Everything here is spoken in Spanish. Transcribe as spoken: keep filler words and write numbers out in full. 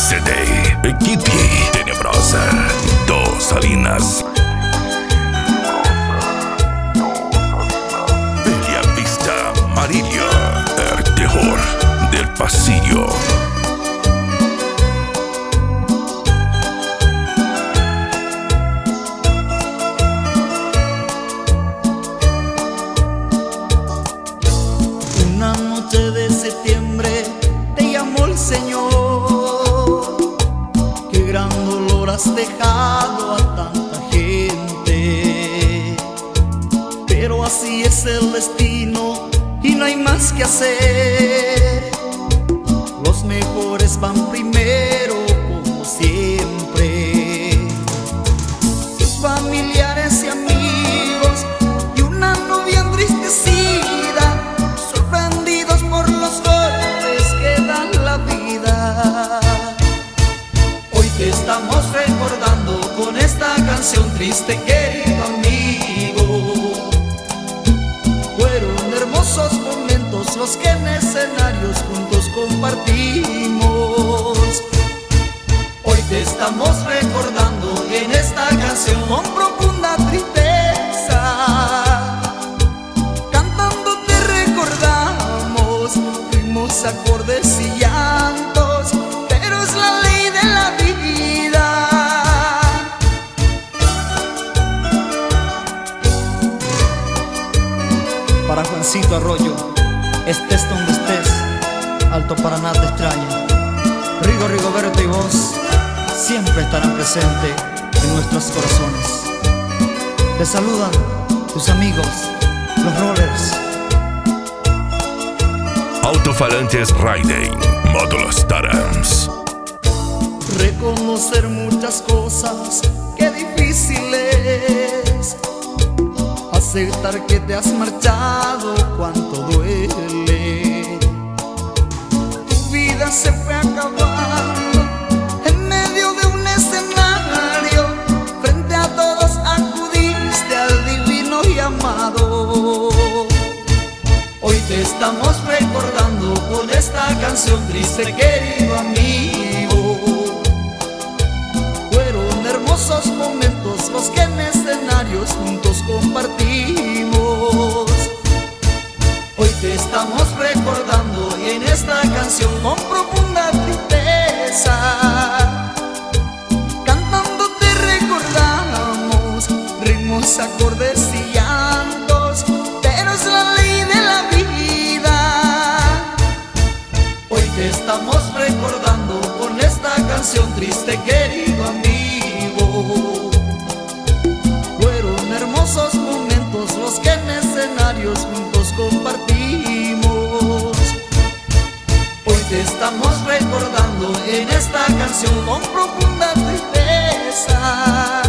C D Kitty Tenebrosa, Dos Salinas, Bella Vista, Amarillo, el terror del pasillo. Una noche de septiembre te llamó el Señor. Qué gran dolor has dejado a tanta gente, pero así es el destino y no hay más que hacer. Los mejores van primero, como siempre. Sus familiares y amigos y una novia entristecida, sorprendidos por los golpes que dan la vida. Hoy te estamos recordando con esta canción triste, querido amigo. Fueron hermosos momentos los que en escenarios juntos compartimos. Hoy te estamos recordando en esta canción con profunda tristeza. Cantando te recordamos, ritmos, acordes y llantos, pero es la ley de la vida. Para Juancito Arroyo, estés donde estés, Alto Paraná te extraña. Rigo, Rigoberto y vos siempre estarán presentes en nuestros corazones. Te saludan tus amigos, los Rollers. Altofalantes Riding, Módulos Tarams. Reconocer muchas cosas, qué difícil es. Aceptar que te has marchado, cuánto duele. Tu vida se fue acabando en medio de un escenario. Frente a todos acudiste al divino y amado. Hoy te estamos recordando con esta canción triste, querido amigo. Fueron hermosos momentos los que en escenarios juntos compartimos. Hoy te estamos recordando en esta canción con profunda tristeza. Cantando te recordamos, ritmos, acordes y llantos, pero es la ley de la vida. Hoy te estamos recordando con esta canción triste, querido amigo. Fueron hermosos momentos los que en escenarios juntos compartimos. Hoy te estamos recordando en esta canción con profunda tristeza.